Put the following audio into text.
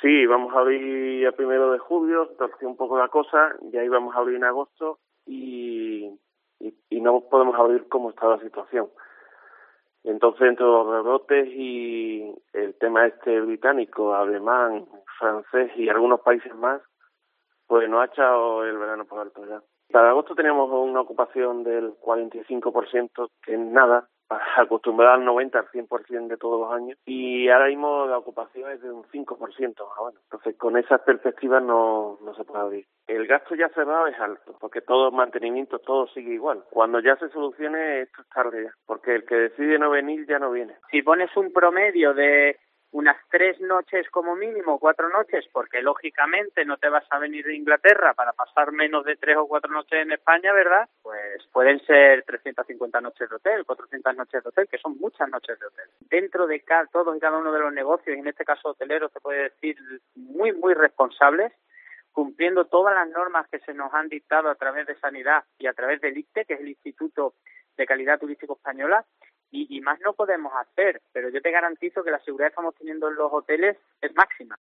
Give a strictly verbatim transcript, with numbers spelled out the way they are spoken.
Sí, vamos a abrir a primero de julio, torció un poco la cosa, ya íbamos a abrir en agosto y, y, y no podemos abrir como está la situación. Entonces, entre los rebrotes y el tema este británico, alemán, francés y algunos países más, pues nos ha echado el verano por alto ya. Para agosto teníamos una ocupación del cuarenta y cinco por ciento, que es nada, para acostumbrar al noventa, al cien por ciento de todos los años, y ahora mismo la ocupación es de un cinco por ciento más o menos. Entonces, con esas perspectivas no, no se puede abrir. El gasto ya cerrado es alto, porque todo mantenimiento, todo sigue igual. Cuando ya se solucione, esto es tarde ya, porque el que decide no venir ya no viene. Si pones un promedio de unas tres noches como mínimo, cuatro noches, porque lógicamente no te vas a venir de Inglaterra para pasar menos de tres o cuatro noches en España, ¿verdad? Pues pueden ser trescientas cincuenta noches de hotel, cuatrocientas noches de hotel, que son muchas noches de hotel. Dentro de cada, todos y cada uno de los negocios, y en este caso hoteleros, se puede decir muy, muy responsables, cumpliendo todas las normas que se nos han dictado a través de Sanidad y a través del I C T E, que es el Instituto de Calidad Turístico Española, y, y más no podemos hacer, pero yo te garantizo que la seguridad que estamos teniendo en los hoteles es máxima.